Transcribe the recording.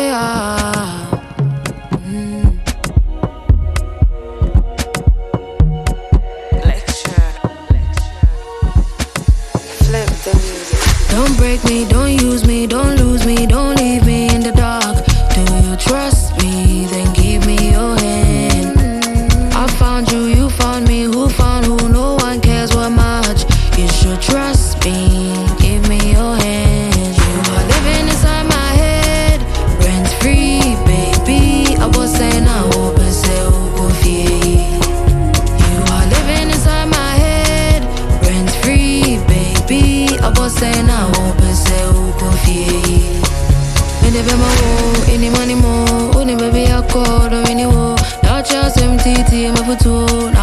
yeah. Flip the music. Don't break me, don't use me, don't lose me, don't leave me in the dark. Do you trust me? Then give me your hand. I found you, you found me, who found who? No one cares what much. You should trust me, give me your hand. You are living inside my head, rent free, baby. I was saying I hope and say who go fear. You are living inside my head, rent free, baby. I was saying I hope and say who go fear. Any be my wo, any money more, only baby I call, don't any wo. Now just MTT, my photo.